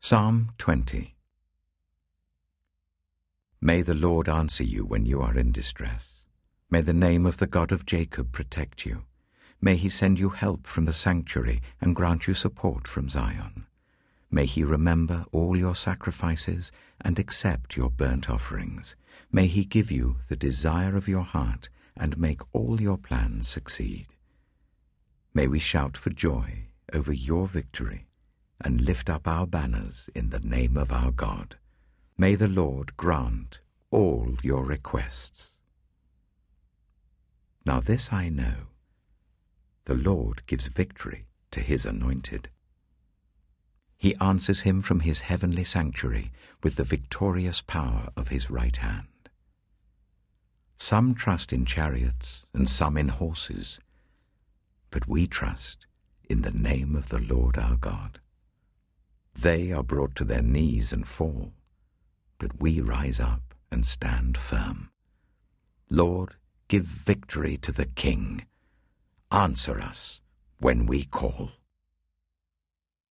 Psalm 20. May the Lord answer you when you are in distress. May the name of the God of Jacob protect you. May he send you help from the sanctuary and grant you support from Zion. May he remember all your sacrifices and accept your burnt offerings. May he give you the desire of your heart and make all your plans succeed. May we shout for joy over your victory and lift up our banners in the name of our God. May the Lord grant all your requests. Now this I know, the Lord gives victory to his anointed. He answers him from his heavenly sanctuary with the victorious power of his right hand. Some trust in chariots and some in horses, but we trust in the name of the Lord our God. They are brought to their knees and fall, but we rise up and stand firm. Lord, give victory to the King. Answer us when we call.